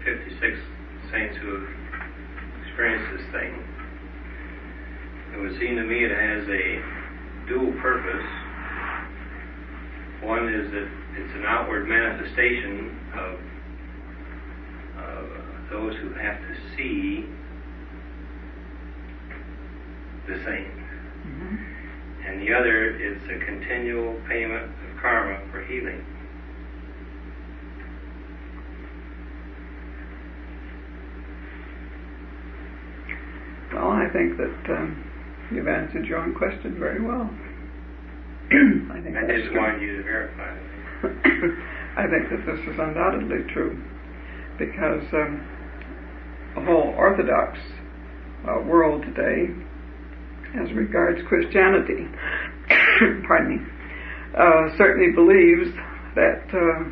56 saints who have experienced this thing. It would seem to me it has a dual purpose. One is that it's an outward manifestation of those who have to see the same. Mm-hmm. And the other is a continual payment of karma for healing. Well, I think that you've answered your own question very well. I just wanted you to verify it. I think that this is undoubtedly true, because the whole Orthodox world today, as regards Christianity, pardon me, certainly believes that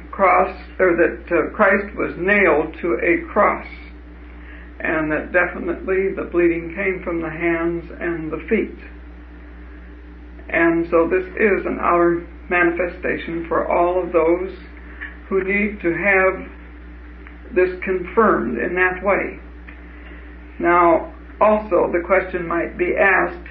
Christ was nailed to a cross, and that definitely the bleeding came from the hands and the feet. And so this is an outer manifestation for all of those who need to have this confirmed in that way. Now, also the question might be asked,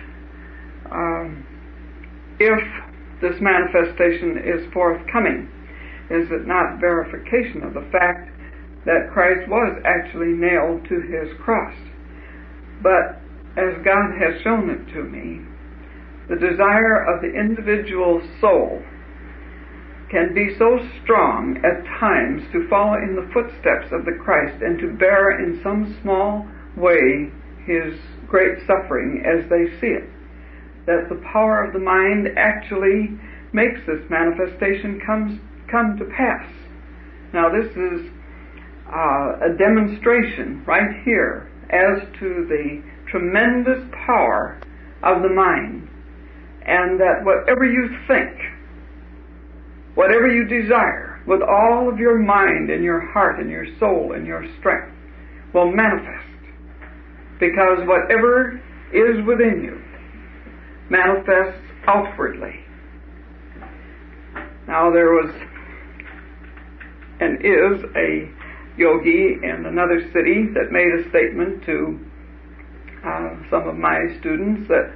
if this manifestation is forthcoming, is it not verification of the fact that Christ was actually nailed to his cross? But as God has shown it to me, the desire of the individual soul can be so strong at times to follow in the footsteps of the Christ and to bear in some small way his great suffering as they see it, that the power of the mind actually makes this manifestation come to pass. Now this is a demonstration right here as to the tremendous power of the mind, and that whatever you think, whatever you desire, with all of your mind and your heart and your soul and your strength, will manifest. Because whatever is within you manifests outwardly. Now there was and is a yogi in another city that made a statement to some of my students that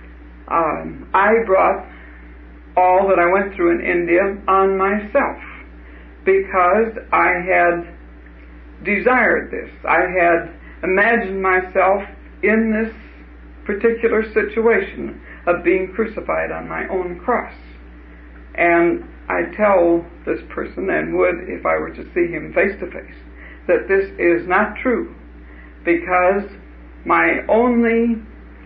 I brought all that I went through in India on myself, because I had desired this. I had imagined myself in this particular situation of being crucified on my own cross. And I tell this person, and would if I were to see him face to face, that this is not true, because my only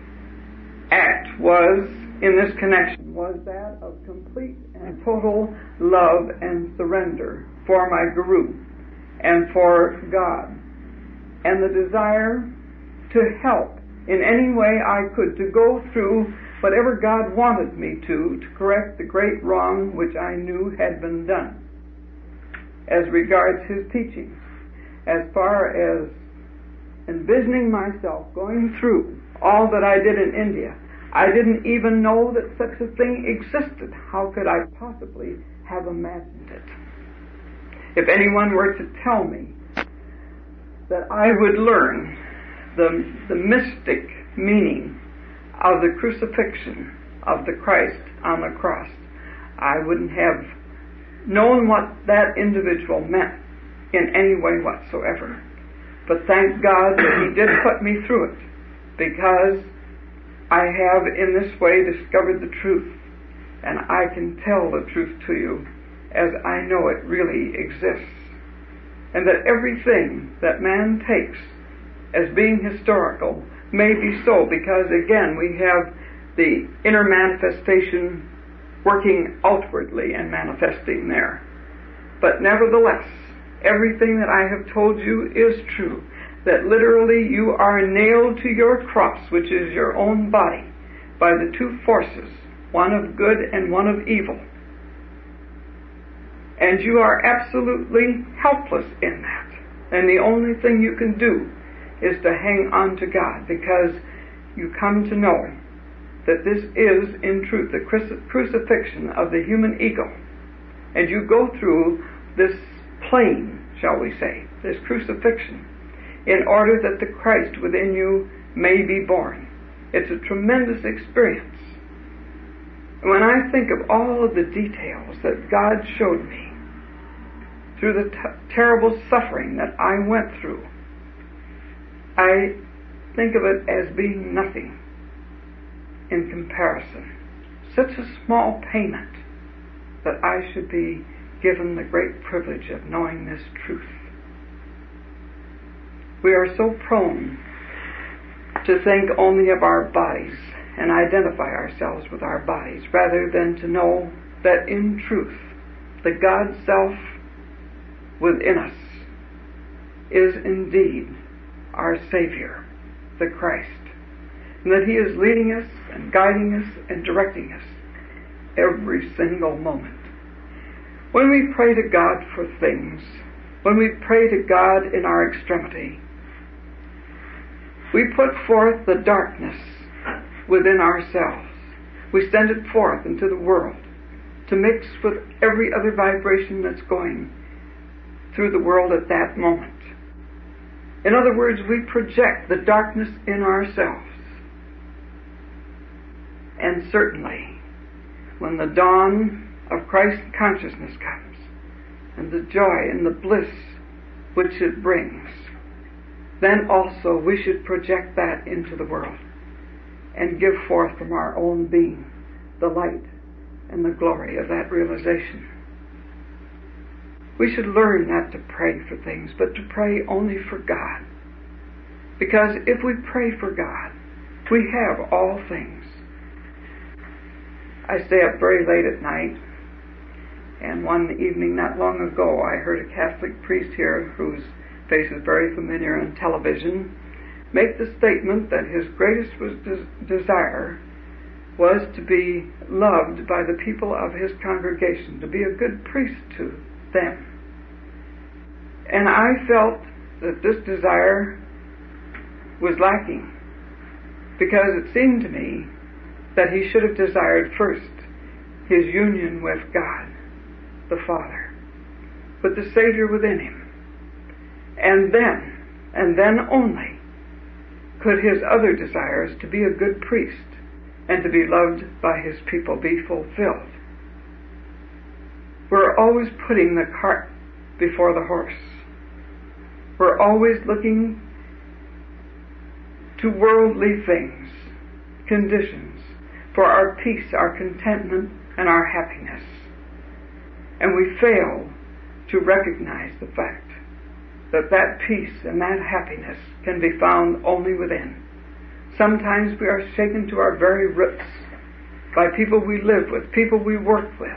act was, in this connection, was that of complete and total love and surrender for my Guru and for God, and the desire to help in any way I could, to go through whatever God wanted me to correct the great wrong which I knew had been done as regards his teachings. As far as envisioning myself going through all that I did in India, I didn't even know that such a thing existed. How could I possibly have imagined it? If anyone were to tell me that I would learn the mystic meaning of the crucifixion of the Christ on the cross, I wouldn't have known what that individual meant in any way whatsoever. But thank God that he did put me through it, because I have in this way discovered the truth, and I can tell the truth to you as I know it really exists. And that everything that man takes as being historical may be so, because again we have the inner manifestation working outwardly and manifesting there. But nevertheless, everything that I have told you is true, that literally you are nailed to your cross, which is your own body, by the two forces, one of good and one of evil. And you are absolutely helpless in that. And the only thing you can do is to hang on to God, because you come to know that this is, in truth, the crucifixion of the human ego. And you go through this plane, shall we say, this crucifixion, in order that the Christ within you may be born. It's a tremendous experience. When I think of all of the details that God showed me through the terrible suffering that I went through, I think of it as being nothing in comparison. Such a small payment that I should be given the great privilege of knowing this truth. We are so prone to think only of our bodies and identify ourselves with our bodies, rather than to know that in truth, the God self within us is indeed our Savior, the Christ, and that He is leading us and guiding us and directing us every single moment. When we pray to God for things, when we pray to God in our extremity, we put forth the darkness within ourselves. We send it forth into the world to mix with every other vibration that's going through the world at that moment. In other words, we project the darkness in ourselves. And certainly, when the dawn of Christ consciousness comes, and the joy and the bliss which it brings, then also we should project that into the world and give forth from our own being the light and the glory of that realization. We should learn not to pray for things, but to pray only for God. Because if we pray for God, we have all things. I stay up very late at night, and one evening not long ago I heard a Catholic priest here, whose face is very familiar on television, make the statement that his greatest desire was to be loved by the people of his congregation, to be a good priest to them. And I felt that this desire was lacking, because it seemed to me that he should have desired first his union with God, the Father, with the Savior within him. And then only, could his other desires to be a good priest and to be loved by his people be fulfilled. We're always putting the cart before the horse. We're always looking to worldly things, conditions, for our peace, our contentment, and our happiness. And we fail to recognize the fact that that peace and that happiness can be found only within. Sometimes we are shaken to our very roots by people we live with, people we work with.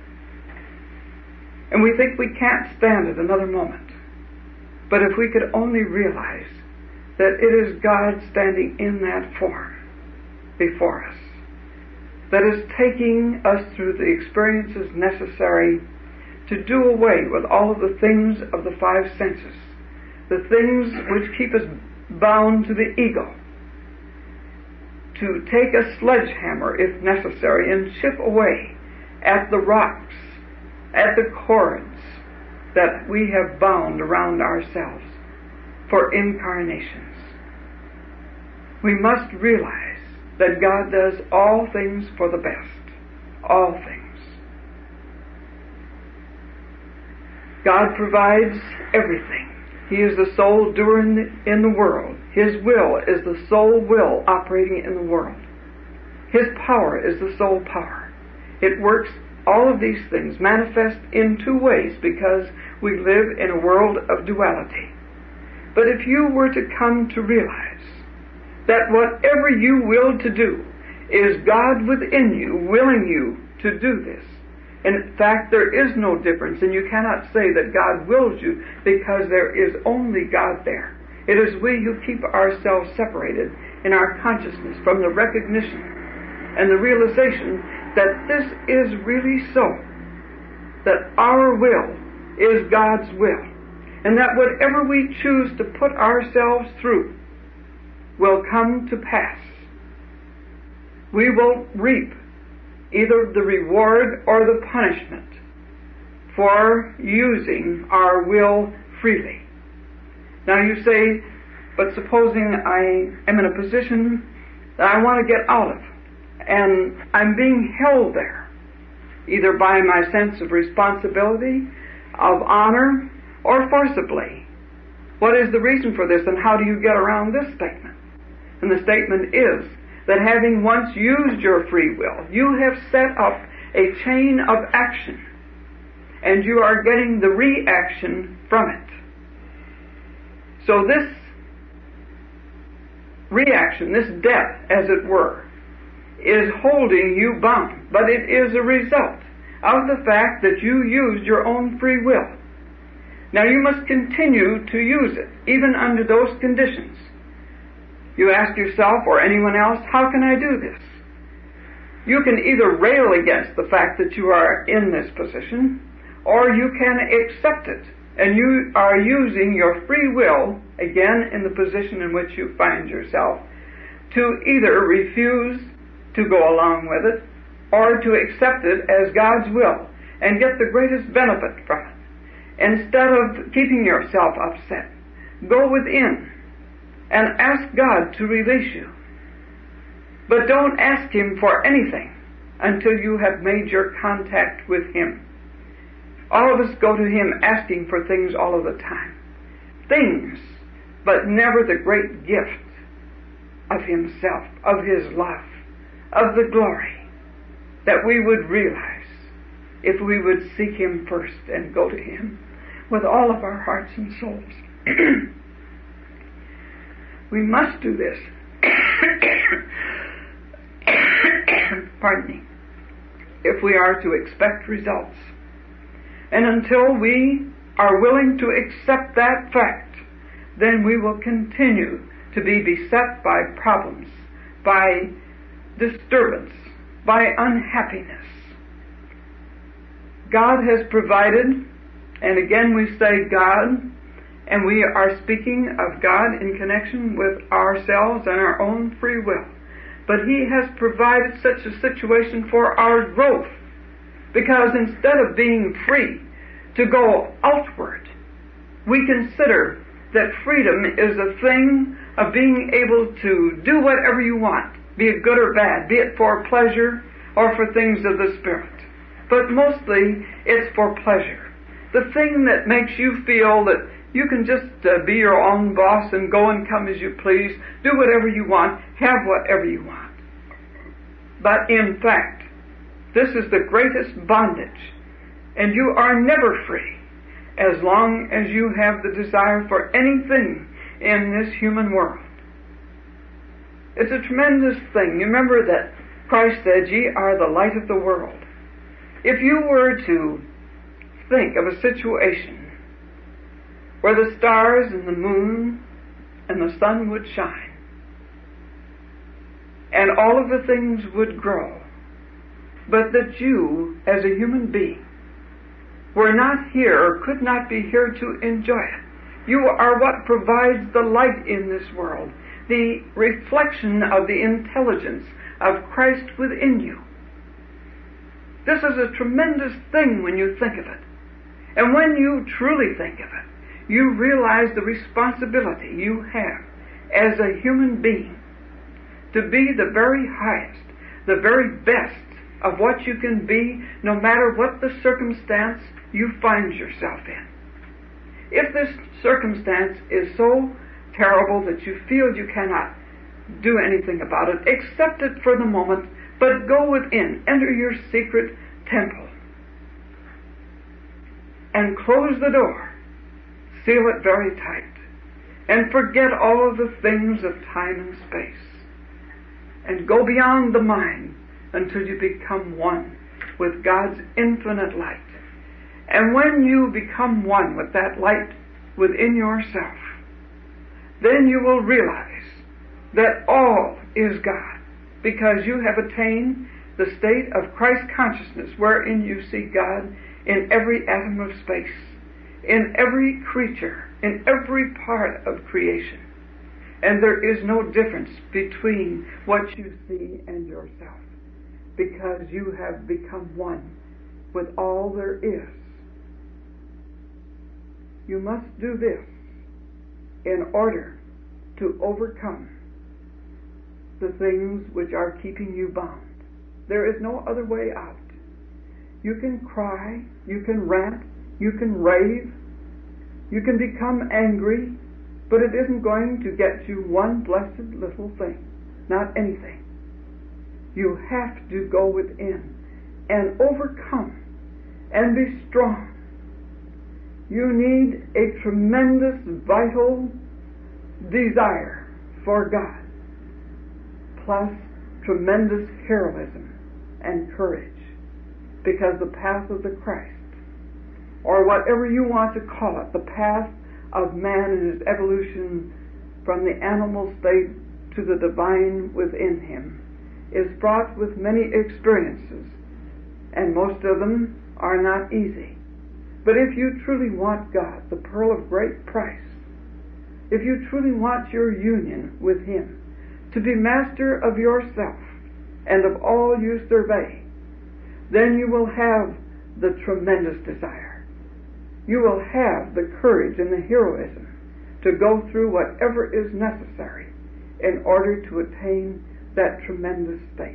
And we think we can't stand it another moment. But if we could only realize that it is God standing in that form before us, that is taking us through the experiences necessary to do away with all of the things of the five senses, the things which keep us bound to the ego, to take a sledgehammer, if necessary, and chip away at the rocks, at the cords that we have bound around ourselves for incarnations. We must realize that God does all things for the best, all things. God provides everything. He is the sole doer in the world. His will is the sole will operating in the world. His power is the sole power. It works, all of these things manifest in two ways, because we live in a world of duality. But if you were to come to realize that whatever you will to do is God within you, willing you to do this, in fact, there is no difference, and you cannot say that God wills you, because there is only God there. It is we who keep ourselves separated in our consciousness from the recognition and the realization that this is really so, that our will is God's will, and that whatever we choose to put ourselves through will come to pass. We will reap either the reward or the punishment for using our will freely. Now you say, but supposing I am in a position that I want to get out of, and I'm being held there, either by my sense of responsibility, of honor, or forcibly. What is the reason for this, and how do you get around this statement? And the statement is that having once used your free will, you have set up a chain of action, and you are getting the reaction from it. So this reaction, this death, as it were, is holding you bound, but it is a result of the fact that you used your own free will. Now you must continue to use it, even under those conditions. You ask yourself or anyone else, how can I do this? You can either rail against the fact that you are in this position, or you can accept it, and you are using your free will, again in the position in which you find yourself, to either refuse to go along with it, or to accept it as God's will, and get the greatest benefit from it. Instead of keeping yourself upset, go within and ask God to release you. But don't ask Him for anything until you have made your contact with Him. All of us go to Him asking for things all of the time. Things, but never the great gift of Himself, of His love, of the glory that we would realize if we would seek Him first and go to Him with all of our hearts and souls. We must do this. Pardon me. If we are to expect results. And until we are willing to accept that fact, then we will continue to be beset by problems, by disturbance, by unhappiness. God has provided, and again we say God, and we are speaking of God in connection with ourselves and our own free will. But He has provided such a situation for our growth, because instead of being free to go outward, we consider that freedom is a thing of being able to do whatever you want, be it good or bad, be it for pleasure or for things of the Spirit. But mostly it's for pleasure. The thing that makes you feel that you can just be your own boss and go and come as you please, do whatever you want, have whatever you want. But in fact, this is the greatest bondage, and you are never free as long as you have the desire for anything in this human world. It's a tremendous thing. You remember that Christ said, "Ye are the light of the world." If you were to think of a situation where the stars and the moon and the sun would shine, and all of the things would grow, but that you, as a human being, were not here or could not be here to enjoy it. You are what provides the light in this world, the reflection of the intelligence of Christ within you. This is a tremendous thing when you think of it. And when you truly think of it, you realize the responsibility you have as a human being to be the very highest, the very best of what you can be, no matter what the circumstance you find yourself in. If this circumstance is so terrible that you feel you cannot do anything about it, accept it for the moment, but go within, enter your secret temple, and close the door, seal it very tight, and forget all of the things of time and space, and go beyond the mind until you become one with God's infinite light. And when you become one with that light within yourself, then you will realize that all is God, because you have attained the state of Christ consciousness, wherein you see God in every atom of space, in every creature, in every part of creation. And there is no difference between what you see and yourself, because you have become one with all there is. You must do this in order to overcome the things which are keeping you bound. There is no other way out. You can cry, you can rant, you can rave, you can become angry, but it isn't going to get you one blessed little thing, not anything. You have to go within and overcome and be strong. You need a tremendous, vital desire for God, plus tremendous heroism and courage, because the path of the Christ, or whatever you want to call it, the path of man in his evolution from the animal state to the divine within him, is fraught with many experiences, and most of them are not easy. But if you truly want God, the pearl of great price, if you truly want your union with him, to be master of yourself and of all you survey, then you will have the tremendous desire. You will have the courage and the heroism to go through whatever is necessary in order to attain that tremendous state.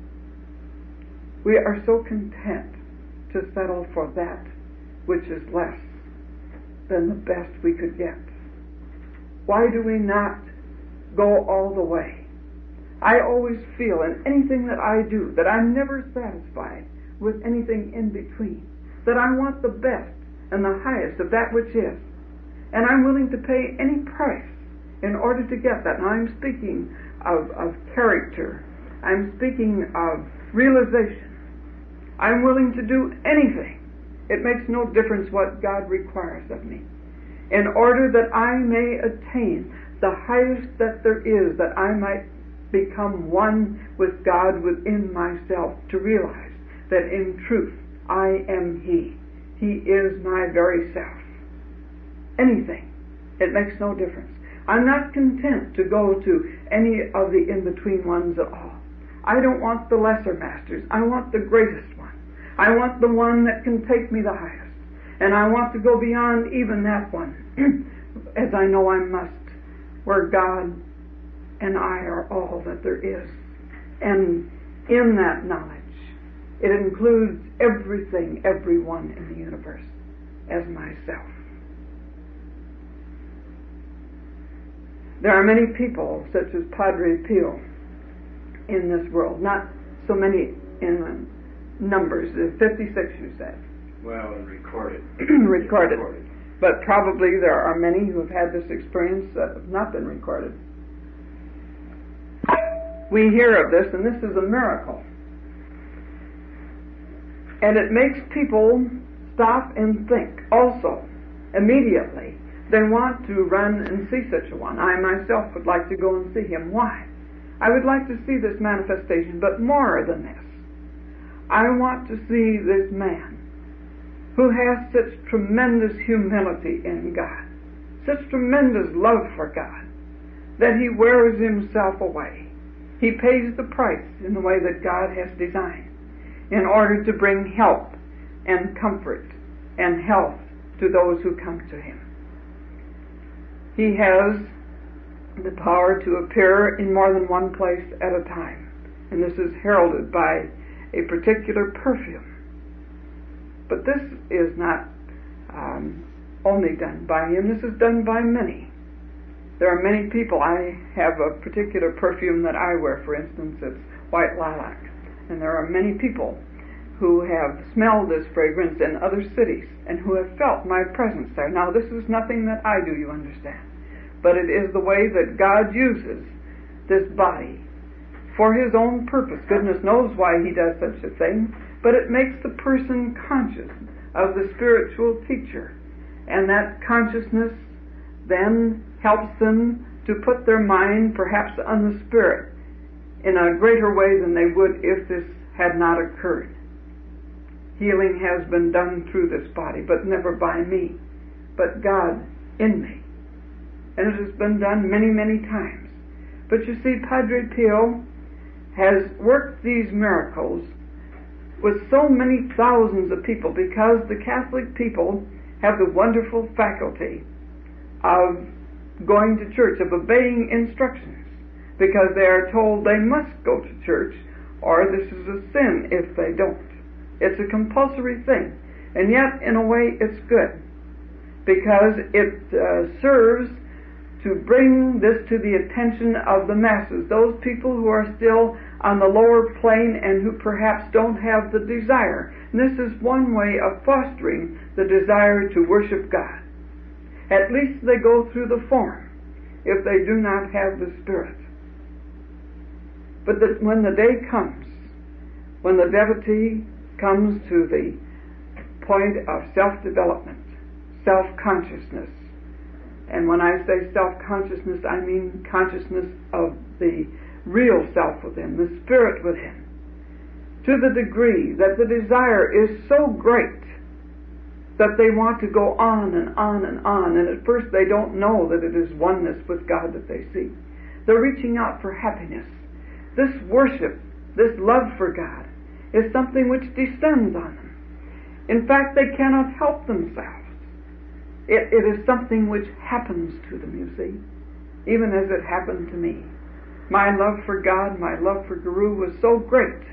We are so content to settle for that which is less than the best we could get. Why do we not go all the way? I always feel in anything that I do that I'm never satisfied with anything in between, that I want the best and the highest of that which is, and I'm willing to pay any price in order to get that. Now I'm speaking of character. I'm speaking of realization. I'm willing to do anything. It makes no difference what God requires of me, in order that I may attain the highest that there is, that I might become one with God within myself, to realize that in truth I am He. He is my very self. Anything. It makes no difference. I'm not content to go to any of the in-between ones at all. I don't want the lesser masters. I want the greatest one. I want the one that can take me the highest. And I want to go beyond even that one, as I know I must, where God and I are all that there is. And in that knowledge, it includes everything, everyone in the universe, as myself. There are many people, such as Padre Pio, in this world. Not so many in numbers. 56, you said. Well, recorded. recorded. But probably there are many who have had this experience that have not been recorded. We hear of this, and this is a miracle. And it makes people stop and think also, immediately. They want to run and see such a one. I myself would like to go and see him. Why? I would like to see this manifestation, but more than this, I want to see this man who has such tremendous humility in God, such tremendous love for God, that he wears himself away. He pays the price in the way that God has designed in order to bring help and comfort and health to those who come to him. He has the power to appear in more than one place at a time, and this is heralded by a particular perfume. But this is not only done by him. This is done by many. There are many people. I have a particular perfume that I wear, for instance. It's white lilac. And there are many people who have smelled this fragrance in other cities and who have felt my presence there. Now, this is nothing that I do, you understand. But it is the way that God uses this body for his own purpose. Goodness knows why he does such a thing. But it makes the person conscious of the spiritual teacher. And that consciousness then helps them to put their mind perhaps on the Spirit in a greater way than they would if this had not occurred. Healing has been done through this body, but never by me, but God in me. And it has been done many, many times. But you see, Padre Pio has worked these miracles with so many thousands of people, because the Catholic people have the wonderful faculty of going to church, of obeying instructions, because they are told they must go to church, or this is a sin if they don't. It's a compulsory thing, and yet in a way it's good, because it serves to bring this to the attention of the masses, those people who are still on the lower plane and who perhaps don't have the desire. And this is one way of fostering the desire to worship God. At least they go through the form, if they do not have the Spirit. But when the day comes, when the devotee comes to the point of self-development, self-consciousness, and when I say self-consciousness, I mean consciousness of the real self within, the Spirit within, to the degree that the desire is so great that they want to go on and on and on, and at first they don't know that it is oneness with God that they seek. They're reaching out for happiness. This worship, this love for God, is something which descends on them. In fact, they cannot help themselves. It is something which happens to them, you see, even as it happened to me. My love for God, my love for Guru was so great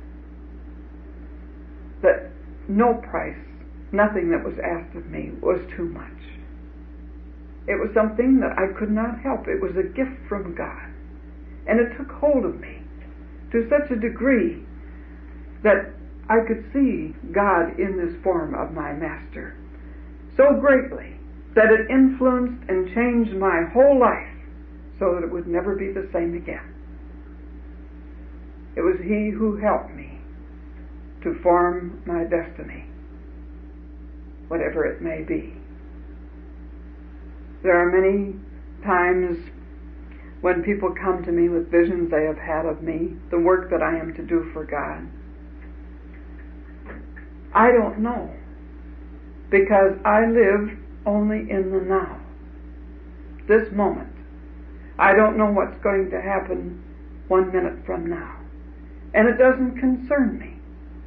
that no price, nothing that was asked of me was too much. It was something that I could not help. It was a gift from God. And it took hold of me to such a degree that I could see God in this form of my master so greatly that it influenced and changed my whole life so that it would never be the same again. It was He who helped me to form my destiny, whatever it may be. There are many times when people come to me with visions they have had of me, the work that I am to do for God. I don't know, because I live only in the now, this moment. I don't know what's going to happen 1 minute from now, and it doesn't concern me.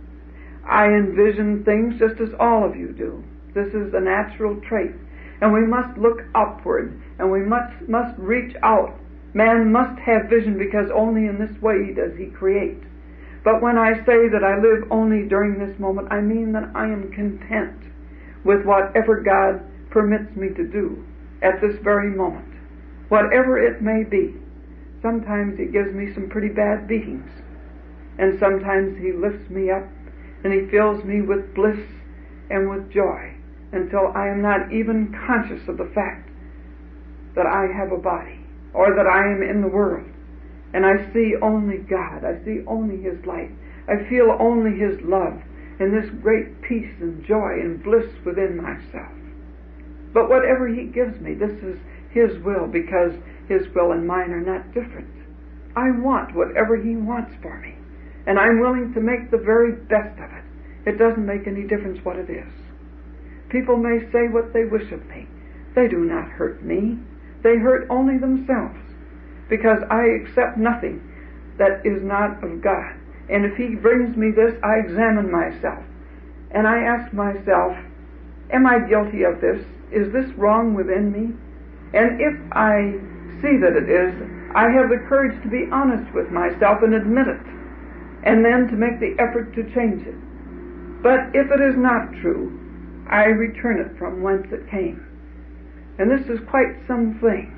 I envision things just as all of you do. This is a natural trait, and we must look upward, and we must reach out. Man must have vision, because only in this way does he create. But when I say that I live only during this moment, I mean that I am content with whatever God permits me to do at this very moment, whatever it may be. Sometimes He gives me some pretty bad beatings, and sometimes He lifts me up and He fills me with bliss and with joy until I am not even conscious of the fact that I have a body or that I am in the world. And I see only God. I see only His light. I feel only His love and this great peace and joy and bliss within myself. But whatever He gives me, this is His will, because His will and mine are not different. I want whatever He wants for me, and I'm willing to make the very best of it. It doesn't make any difference what it is. People may say what they wish of me. They do not hurt me. They hurt only themselves, because I accept nothing that is not of God. And if He brings me this, I examine myself. And I ask myself, am I guilty of this? Is this wrong within me? And if I see that it is, I have the courage to be honest with myself and admit it, and then to make the effort to change it. But if it is not true, I return it from whence it came. And this is quite something.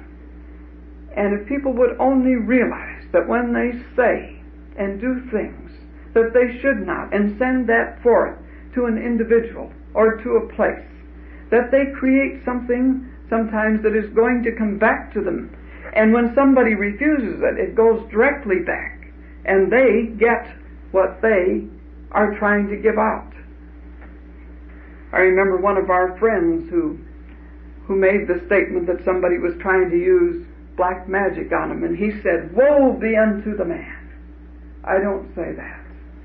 And if people would only realize that when they say and do things that they should not, and send that forth to an individual or to a place, that they create something sometimes that is going to come back to them. And when somebody refuses it, it goes directly back, and they get what they are trying to give out. I remember one of our friends who made the statement that somebody was trying to use black magic on him, and he said, "Woe be unto the man." I don't say that.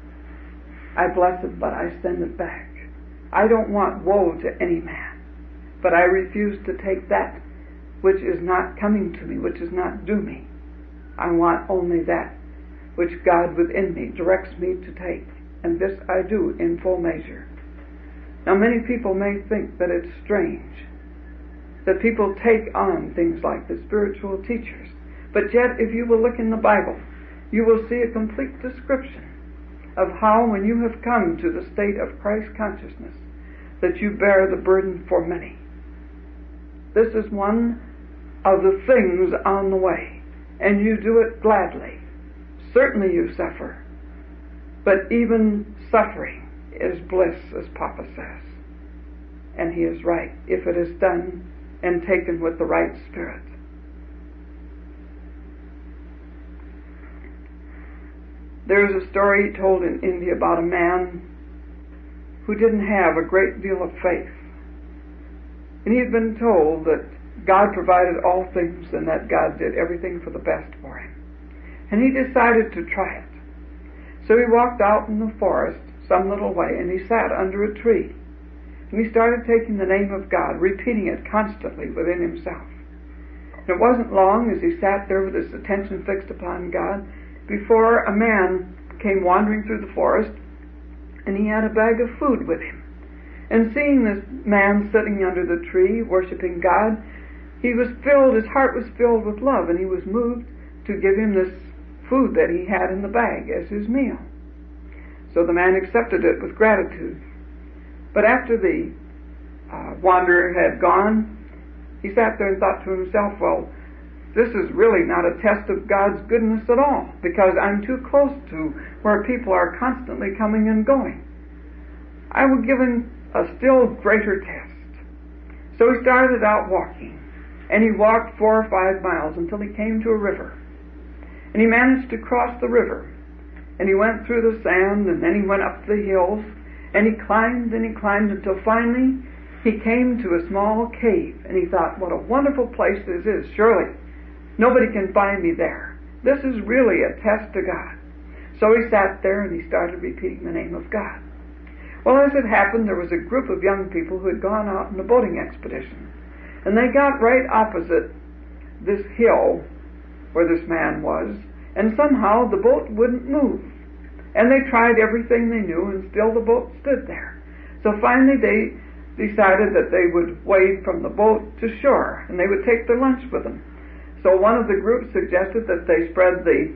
I bless it, but I send it back. I don't want woe to any man, but I refuse to take that which is not coming to me, which is not due me. I want only that which God within me directs me to take, and this I do in full measure. Now, many people may think that it's strange that people take on things like the spiritual teachers. But yet, if you will look in the Bible, you will see a complete description of how, when you have come to the state of Christ consciousness, that you bear the burden for many. This is one of the things on the way, and you do it gladly. Certainly you suffer, but even suffering is bliss, as Papa says. And he is right, if it is done and taken with the right spirit. There is a story told in India about a man who didn't have a great deal of faith. And he had been told that God provided all things and that God did everything for the best for him. And he decided to try it. So he walked out in the forest some little way and he sat under a tree. And he started taking the name of God, repeating it constantly within himself. And it wasn't long as he sat there with his attention fixed upon God before a man came wandering through the forest, and he had a bag of food with him. And seeing this man sitting under the tree, worshiping God, his heart was filled with love, and he was moved to give him this food that he had in the bag as his meal. So the man accepted it with gratitude. But after the wanderer had gone, he sat there and thought to himself, well, this is really not a test of God's goodness at all, because I'm too close to where people are constantly coming and going. I will give him a still greater test. So he started out walking, and he walked 4 or 5 miles until he came to a river. And he managed to cross the river, and he went through the sand, and then he went up the hills, and he climbed until finally he came to a small cave, and he thought, what a wonderful place this is. Surely nobody can find me there. This is really a test to God. So he sat there and he started repeating the name of God. Well, as it happened, there was a group of young people who had gone out on a boating expedition. And they got right opposite this hill where this man was, and somehow the boat wouldn't move. And they tried everything they knew, and still the boat stood there. So finally they decided that they would wade from the boat to shore, and they would take their lunch with them. So one of the groups suggested that they spread the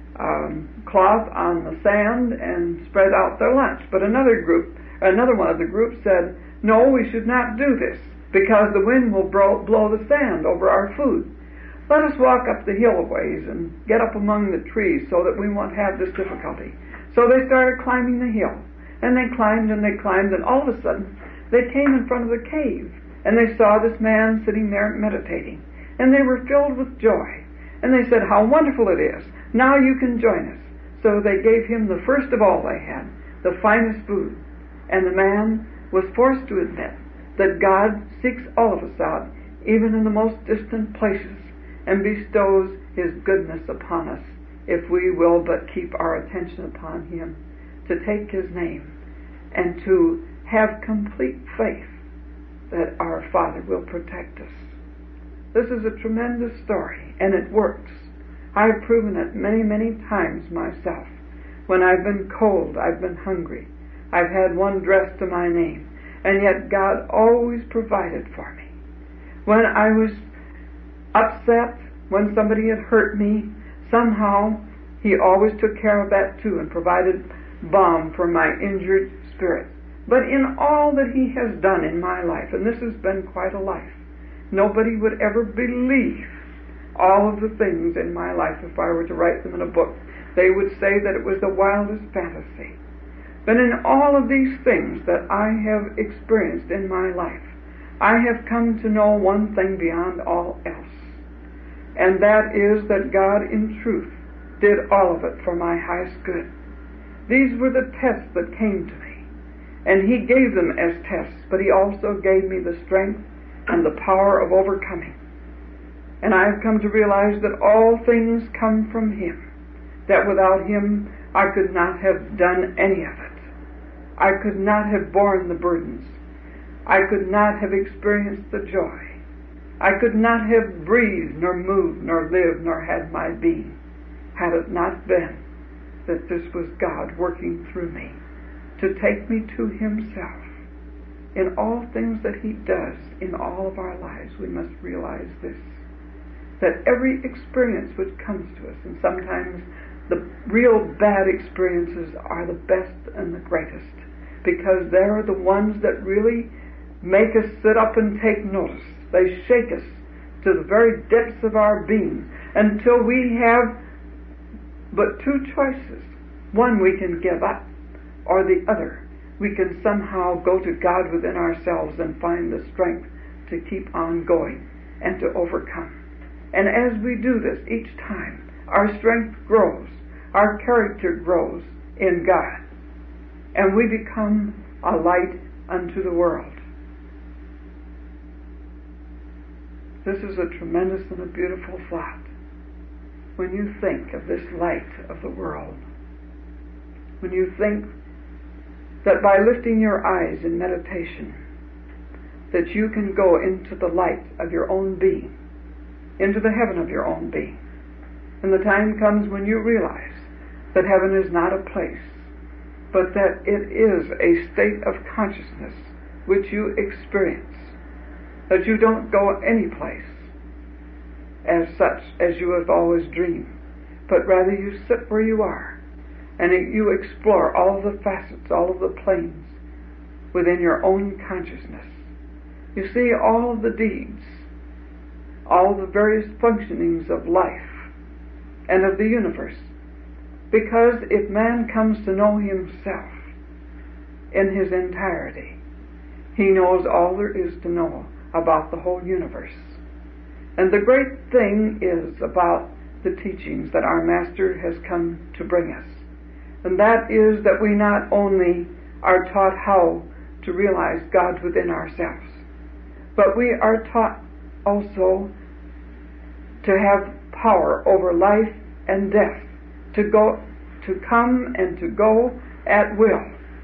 cloth on the sand and spread out their lunch. But another one of the groups said, no, we should not do this, because the wind will blow the sand over our food. Let us walk up the hill a ways and get up among the trees so that we won't have this difficulty. So they started climbing the hill, and they climbed, and all of a sudden they came in front of the cave, and they saw this man sitting there meditating. And they were filled with joy. And they said, how wonderful it is. Now you can join us. So they gave him the first of all they had, the finest food. And the man was forced to admit that God seeks all of us out, even in the most distant places, and bestows his goodness upon us, if we will but keep our attention upon him, to take his name, and to have complete faith that our Father will protect us. This is a tremendous story, and it works. I've proven it many, many times myself. When I've been cold, I've been hungry. I've had one dress to my name, and yet God always provided for me. When I was upset, when somebody had hurt me, somehow he always took care of that too and provided balm for my injured spirit. But in all that he has done in my life, and this has been quite a life, nobody would ever believe all of the things in my life if I were to write them in a book. They would say that it was the wildest fantasy. But in all of these things that I have experienced in my life, I have come to know one thing beyond all else. And that is that God in truth did all of it for my highest good. These were the tests that came to me. And he gave them as tests, but he also gave me the strength and the power of overcoming. And I have come to realize that all things come from him, that without him I could not have done any of it. I could not have borne the burdens. I could not have experienced the joy. I could not have breathed, nor moved, nor lived, nor had my being, had it not been that this was God working through me to take me to himself. in all things that He does in all of our lives, we must realize this, that every experience which comes to us, and sometimes the real bad experiences are the best and the greatest, because they're the ones that really make us sit up and take notice. They shake us to the very depths of our being until we have but two choices. One we can give up, or the other we can somehow go to God within ourselves and find the strength to keep on going and to overcome. And as we do this each time, our strength grows, our character grows in God, and we become a light unto the world. This is a tremendous and a beautiful thought. When you think of this light of the world, when you think that by lifting your eyes in meditation, that you can go into the light of your own being, into the heaven of your own being, and the time comes when you realize that heaven is not a place, but that it is a state of consciousness which you experience, that you don't go any place as such as you have always dreamed, but rather you sit where you are and you explore all of the facets, all of the planes within your own consciousness. You see all of the deeds, all the various functionings of life and of the universe, because if man comes to know himself in his entirety, he knows all there is to know about the whole universe. And the great thing is about the teachings that our Master has come to bring us, and that is that we not only are taught how to realize God within ourselves, but we are taught also to have power over life and death, to come and to go at will,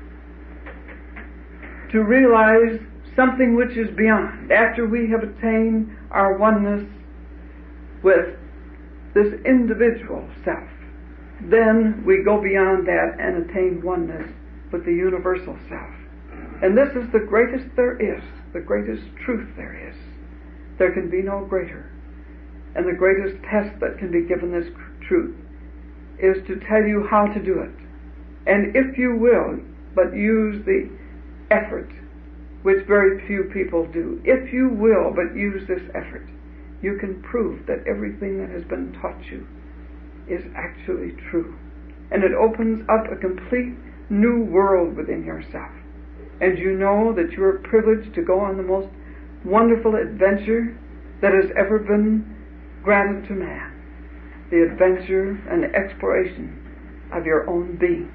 to realize something which is beyond. After we have attained our oneness with this individual self, then we go beyond that and attain oneness with the universal self. And this is the greatest there is, the greatest truth there is. There can be no greater. And the greatest test that can be given this truth is to tell you how to do it. And if you will but use the effort, which very few people do, if you will but use this effort, you can prove that everything that has been taught you is actually true. And it opens up a complete new world within yourself. And you know that you are privileged to go on the most wonderful adventure that has ever been granted to man, the adventure and the exploration of your own being.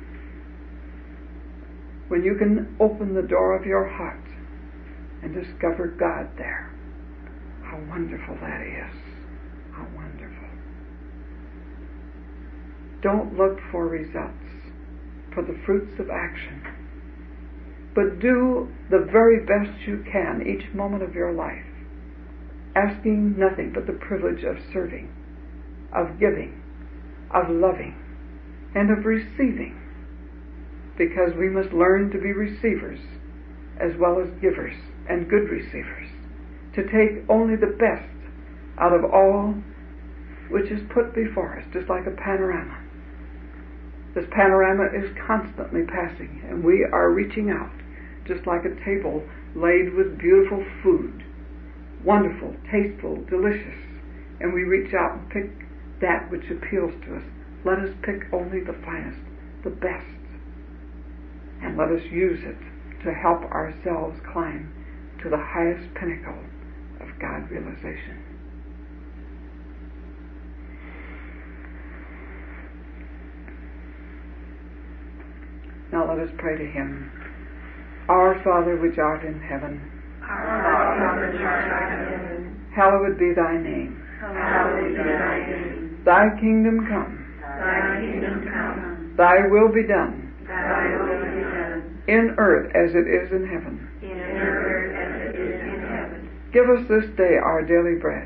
When you can open the door of your heart and discover God there, how wonderful that is. How wonderful. Don't look for results, for the fruits of action, but do the very best you can each moment of your life, asking nothing but the privilege of serving, of giving, of loving, and of receiving, because we must learn to be receivers as well as givers, and good receivers, to take only the best out of all which is put before us, just like a panorama. This panorama is constantly passing, and we are reaching out, just like a table laid with beautiful food, wonderful, tasteful, delicious, and we reach out and pick that which appeals to us. Let us pick only the finest, the best, and let us use it to help ourselves climb to the highest pinnacle of God realization. Now let us pray to Him. Our Father which art in heaven, hallowed be thy name. Thy kingdom come. Thy will be done. In earth as it is in heaven. Give us this day our daily bread.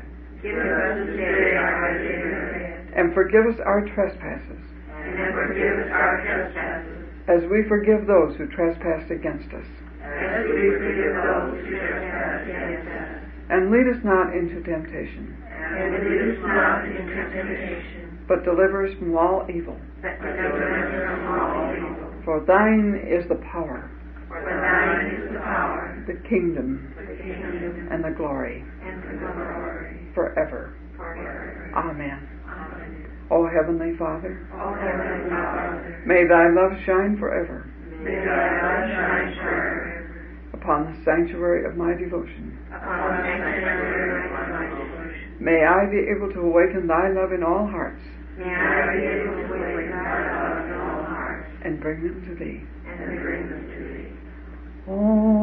And forgive us our trespasses. As we forgive those who trespass against us. as we forgive those who trespass against us. And lead us not into temptation, And lead us not into temptation, but deliver us from all evil. but deliver us from all evil. For thine is the power, For thine is the power, the kingdom, the kingdom, and the glory, and the glory, forever. forever. Amen. Amen. O Heavenly Father, O Heavenly Father, may thy love shine forever may thy light shine forever upon the sanctuary of my devotion. upon the sanctuary of my devotion. May I be able to awaken thy love in all hearts May I be able to awaken thy love in all hearts, and bring them to thee. and bring them to thee. Oh,